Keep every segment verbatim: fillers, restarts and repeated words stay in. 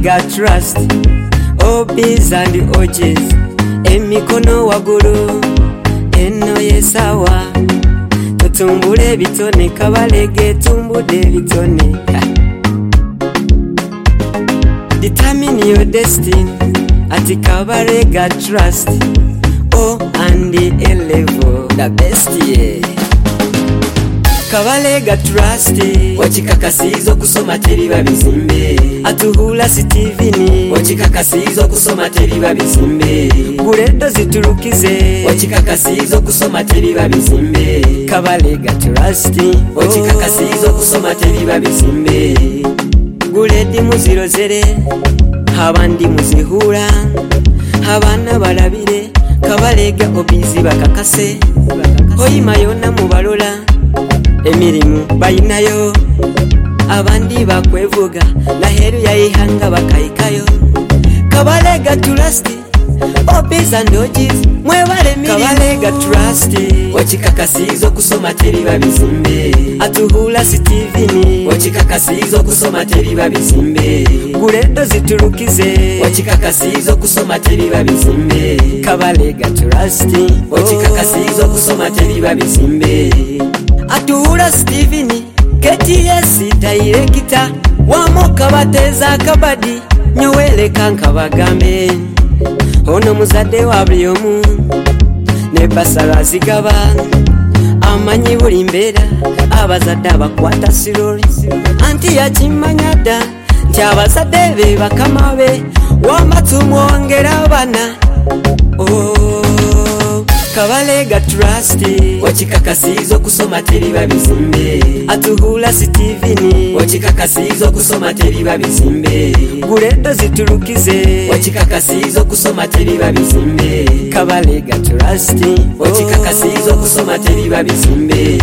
Kabalega Trust, O B's and O G's, emikono wagulu, eno yesawa, tutumbule bitone, Kabalege tumbude bitone. Determine your destiny at Kabalega Trust, O and the A level, the best yeah. Kabalega Trust, wachikakasizo kusoma teriba bizimbe, atuhula Steven, wachikakasizo kusoma teriba bizimbe, guredo ziturukize, wachikakasizo kusoma teriba bizimbe, Kabalega Trust, wachikakasizo kusoma teriba bizimbe, guredi muzirozere, abandi muzihura, abana barabire, Kabalega obizi bakakase, oyimayona mubalola, emirimu bayinayo, abandi bakwevuga, naheru yayihanga bakayikayo. Kabalega Trust, Obis and Ogis, mwebale mirimu. Kabalega Trust, wachikakasizo kusoma teriba bizimbe, atuhula Steven, wachikakasizo kusoma teriba bizimbe, guredo ziturukize, wachikakasizo kusoma teriba bizimbe, Kabalega Trust, wachikakasizo kusoma teriba bizimbe. Atuhula Steven, K T S director, wamoka bateza kabadi, nyowele kanka bagambe, ono muzade wabriyomu, ne basara zigaba, amanyi buli mbera, abazadde abakwata siroli, anti yakimanyada, nti abazadde be bakama be, wamatumwongera abana, oh. Kabalega Trust, wachikakasizo kusoma teriba bizimbe, atuhula Steven, wachikakasizo kusoma teriba bizimbe, guredo ziturukize, wachikakasizo kusoma teriba bizimbe, Kabalega Trust, wachikakasizo kusoma teriba bizimbe.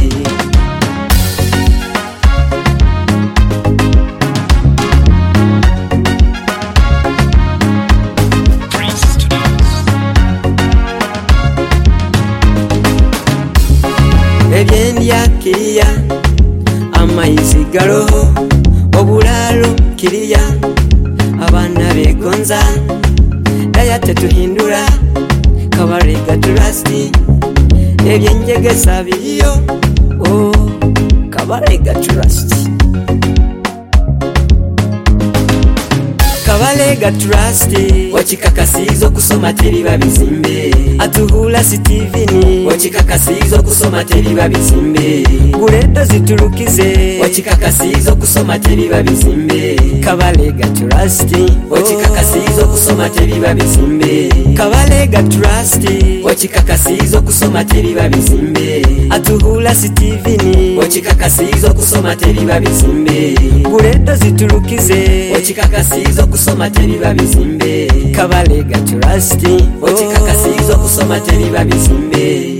Ebyendya kiriya, amayizi garoho, obulalo kiriya, abana begonza, daya tetuhindura, Kabalega Trust, ebyenjegesa biriyo, oh, Kabalega Trust. Kabalega Trust, wachikakasizo kusoma teriba bizimbe, atuhula Steven, wachikakasizo kusoma teriba bizimbe, guredo ziturukize, wachikakasizo kusoma teriba bizimbe, Kabalega Trust, wachikakasizo kusoma teriba bizimbe, Kabalega Trust, wachikakasizo kusoma teriba bizimbe, atuhula Steven, wachikakasizo kusoma teriba bizimbe, guredo ziturukize, wachikakasizo kusoma teriba bizimbe, Kabalega Trust, wachikakasizo kusoma teriba bizimbe.